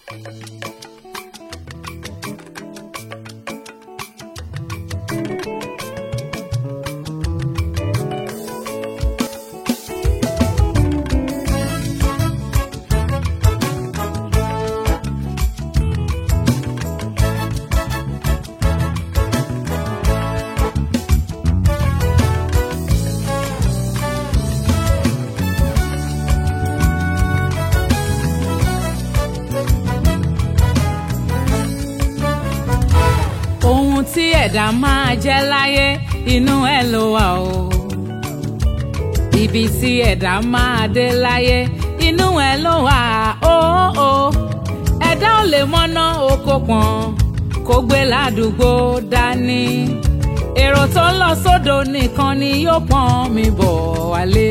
tí ẹ̀dá máa jẹ́ láyé inú ẹ̀ ló wà o. Ibi tí ẹ̀dá máa dé láyé inú ẹ̀ ló wà o. Ẹ̀dá ò lè mọ́ná oko pọ̀n kó gbé ládùúgbò dání. Èrò tó ń lọ sódò nìkan ni yóò pọ́n mi bọ̀ wálé.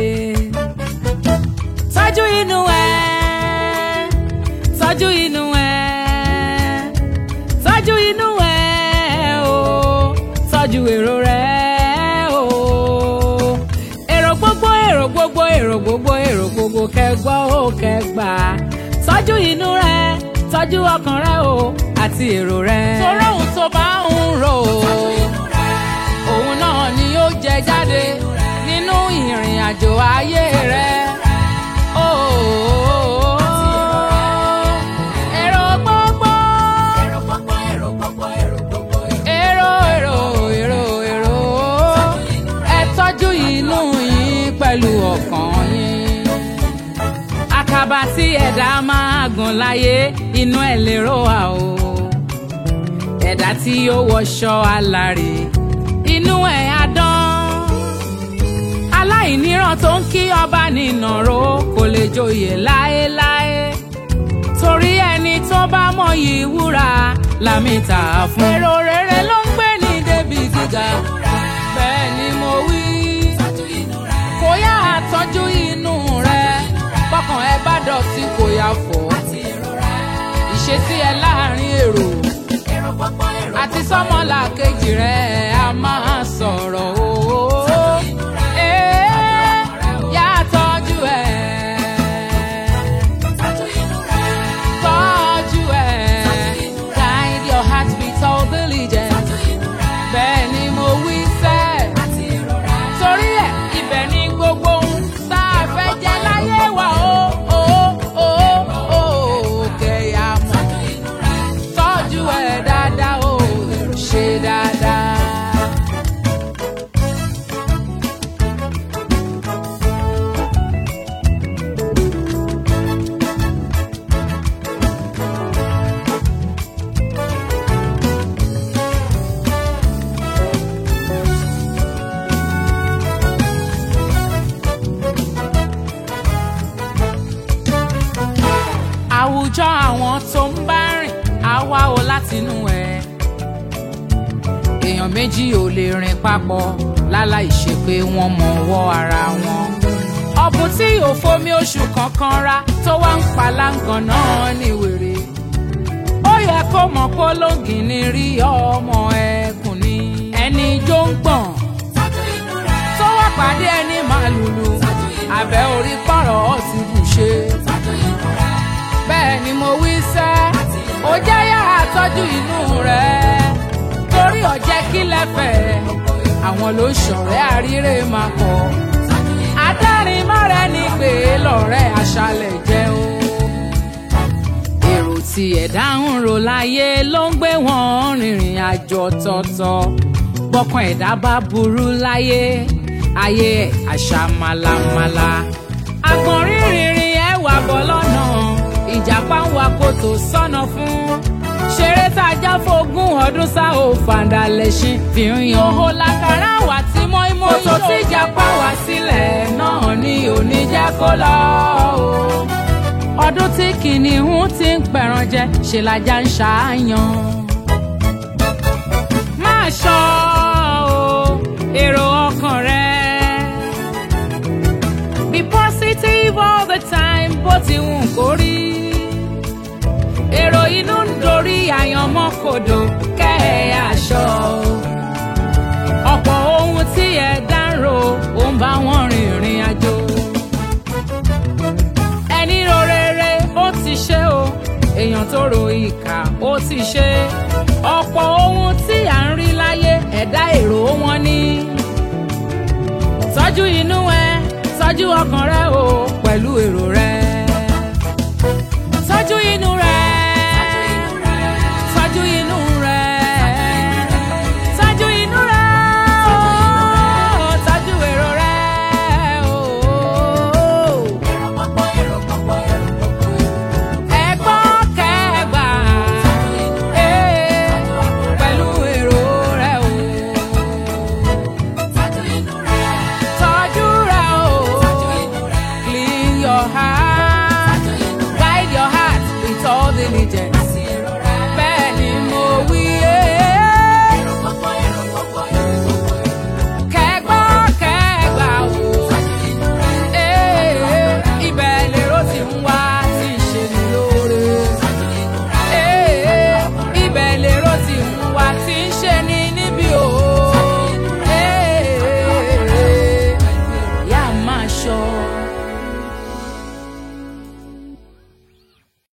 Tọ́jú inú ẹ̀, tọ́jú inú ẹ̀, tọ́jú inú ẹ̀. Tọ́jú èrò rẹ̀ o. Èrò gbogbo, èrò gbogbo, èrò gbogbo, èrò gbogbo kẹgbọ́ ó kẹgbà. Tọ́jú inú rẹ̀, tọ́jú ọkàn rẹ̀ o àti èrò rẹ̀. Torí ohun tó bá ń rò òun náà ni yóò jẹ jáde nínú ìrìn àjò ayé rẹ̀. Pẹ̀lú ọkàn yín. Àkàbà tí ẹ̀dá máa gùn láyé inú ẹ̀ lérò wà o. Ẹ̀dá tí yóò wọṣọ alárè inú ẹ̀ á dán. Aláìníran tó ń kí ọba nínàró kò lè joyè láéláé. Torí ẹni tó bá mọyì wúrà lámìtà fún. Èrò rere ló ń gbé ní débi gíga. Bẹ́ẹ̀ ni mo wí. Kò yá àtọ́jú inú rẹ̀, bọ́kàn ẹ bá dọ̀tí kò yá fọ̀. Ìṣesí ẹ láàrin èrò àti sọ́mọ́là kejì rẹ̀ a máa sọ̀rọ̀ o. Yá tọ́jú ẹ̀, tọ́jú ẹ̀, guide your heart with all diligence. Bẹ́ẹ̀ ni mo wí sẹ́, torí ẹ̀ ibẹ̀ ni gbogbo ohun tá a fẹ́ jẹ láyé wa o. Kẹ̀yà mọ̀, tọ́jú ẹ̀ dáadáa o, ṣe dáadáa. Àwùjọ àwọn tó ń bá rìn á wá o látinú ẹ̀. Èèyàn méjì ò lè rìn papọ̀ láláì ṣe pé wọ́n mọ ọwọ́ ara wọn. Ọ̀bùn tí yóò fomi oṣù kankan ra tó wá ń paláǹgàn náà ní wèrè. Ó yẹ kó mọ̀ kó lóǹgì ní rí ọmọ ẹkùn ni. Ẹni jó ń gbọ̀n tó wá pàdé ẹni màlúlù àbẹ̀ orí pọ̀rọ̀ ti bù ṣe. Bẹ́ẹ̀ ni mo wí sẹ́, ó jẹ́ yára tọ́jú inú rẹ̀. Torí ọ̀jẹ́ kí lẹ́fẹ̀ẹ́, àwọn ló ṣọ̀rẹ́ àríre máa kọ̀. Adárin mọ́rẹ́ ní pé lọ́rẹ́ aṣálẹ̀ jẹ́ o. Èrò tí ẹ̀dá ń rò láyé ló ń gbé wọn rìnrìn àjò ọ̀tọ̀ọ̀tọ̀. Bọ́kàn ẹ̀dá bá burú láyé, ayé àṣà màlàmàlà. Àgbọ̀nrín rìnrìn ẹ̀ wà bọ́ lọ́nà. Ìjàpá ń wa kòtò sọ́nà fún. Ṣeré tájá fógún ọdún sá ò fàǹdà lẹ́ṣin fi ń yan. Òhò làkàrà wà tí mọ́ímọ́ yóò. Kòtò tí ìjàpá wà sílẹ̀ náà ni ò ní jẹ́ kó lọ o. Ọdún tí kìnìún ti ń pẹ̀ràn jẹ ṣe lajá ń ṣàáyàn. Máa ṣọ́ o èrò ọkàn rẹ̀. Be positive all the time bó ti wù kó rí. Èrò inú ń dorí àyànmọ́ kodò kẹ́ ẹ̀ aṣọ. Ọ̀pọ̀ ohun tí ẹ̀dá ń rò ó ń bá wọn rìnrìn àjò. Ẹni ro rere ó ti ṣe o, èèyàn tó ro ìkà ó ti ṣe ọ̀pọ̀ ohun tí à ń rí láyé ẹ̀dá èrò wọn ni. tọ́jú inú ẹ tọ́jú ọkàn rẹ o pẹ̀lú èrò rẹ.